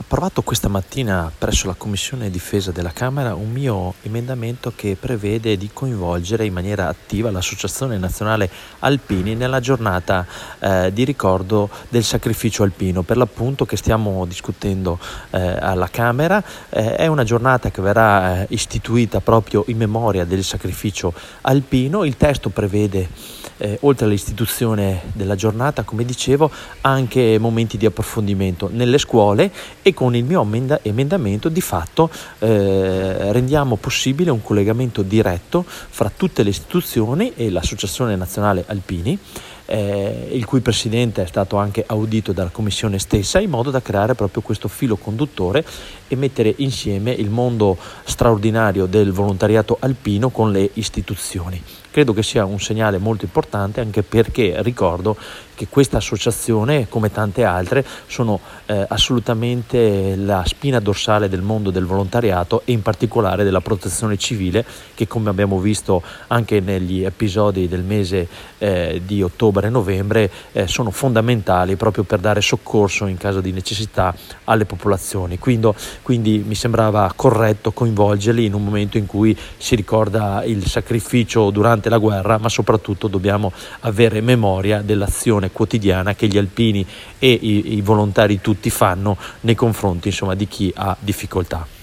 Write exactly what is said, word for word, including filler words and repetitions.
approvato questa mattina presso la Commissione Difesa della Camera un mio emendamento che prevede di coinvolgere in maniera attiva l'Associazione Nazionale Alpini nella giornata eh, di ricordo del sacrificio alpino, per l'appunto che stiamo discutendo eh, alla Camera. Eh, è una giornata che verrà eh, istituita proprio in memoria del sacrificio alpino. Il testo prevede, eh, oltre all'istituzione della giornata, come dicevo, anche momenti di approfondimento nelle scuole, e con il mio emendamento di fatto eh, rendiamo possibile un collegamento diretto fra tutte le istituzioni e l'Associazione Nazionale Alpini, Eh, il cui presidente è stato anche audito dalla commissione stessa, in modo da creare proprio questo filo conduttore e mettere insieme il mondo straordinario del volontariato alpino con le istituzioni. Credo che sia un segnale molto importante, anche perché ricordo che questa associazione, come tante altre, sono eh, assolutamente la spina dorsale del mondo del volontariato e in particolare della protezione civile, che, come abbiamo visto anche negli episodi del mese eh, di ottobre e novembre, eh, sono fondamentali proprio per dare soccorso in caso di necessità alle popolazioni. Quindi, quindi mi sembrava corretto coinvolgerli in un momento in cui si ricorda il sacrificio durante la guerra, ma soprattutto dobbiamo avere memoria dell'azione quotidiana che gli alpini e i, i volontari tutti fanno nei confronti, insomma, di chi ha difficoltà.